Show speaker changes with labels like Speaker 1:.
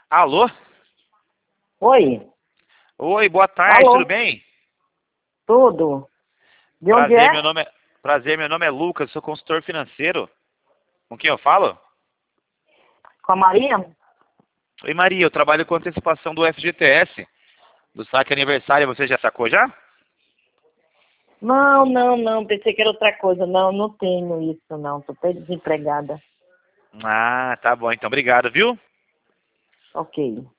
Speaker 1: Alô?
Speaker 2: Oi,
Speaker 1: Oi, boa tarde,
Speaker 2: alô,
Speaker 1: tudo bem?
Speaker 2: tudo? De onde
Speaker 1: Prazer,
Speaker 2: é?
Speaker 1: meu nome é Lucas, sou consultor financeiro. Com quem eu falo?
Speaker 2: Com a Maria?
Speaker 1: Oi, Maria, eu trabalho com antecipação do FGTS, do saque aniversário, você já sacou já?
Speaker 2: Não, pensei que era outra coisa. Não tenho isso, não. Tô até desempregada.
Speaker 1: Ah, tá bom, então obrigado, viu?
Speaker 2: Ok.